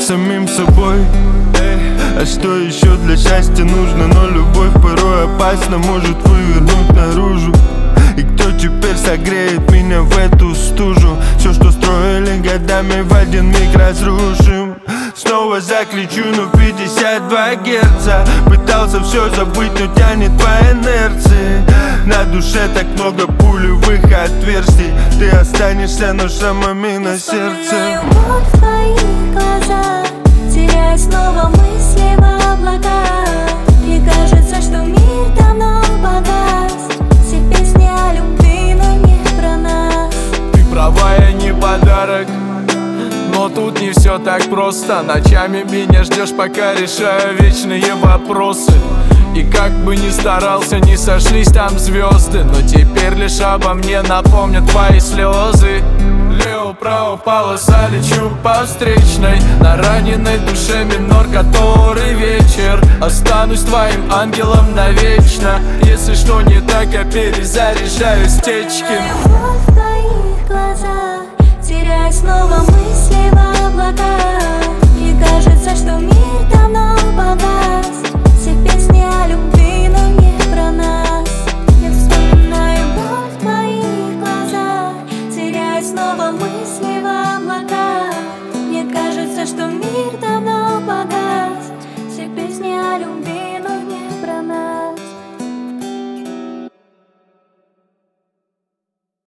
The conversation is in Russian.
самим собой. А что еще для счастья нужно? Но любовь порой опасна, может вывернуть наружу. И кто теперь согреет меня в эту стужу? Все, что строили годами, в один миг разрушим. Снова закричу, но 52 герца. Пытался все забыть, но тянет по инерции. На душе так много пулевых отверстий. Ты останешься, но шрамами на сердце. Вот в твоих глазах, теряя снова мысли в облаках. Мне кажется, что мир давно погас. Все песни о любви, но не про нас. Ты права, я не подарок, но тут не все так просто. Ночами меня ждешь, пока решаю вечные вопросы. И как бы ни старался, не сошлись там звезды. Но теперь лишь обо мне напомнят твои слезы. Лево, право, полоса, лечу по встречной. На раненой душе минор, который вечер. Останусь твоим ангелом навечно. Если что не так, я перезаряжаю стечки. Вот в твоих глазах, теряя снова мысли в облаках. Мне кажется, что мир давно погас. Все песни о любви, но не про нас. Я вспоминаю боль в твоих глазах, теряя снова мысли в облаках. Мне кажется, что мир давно погас. Все песни о любви.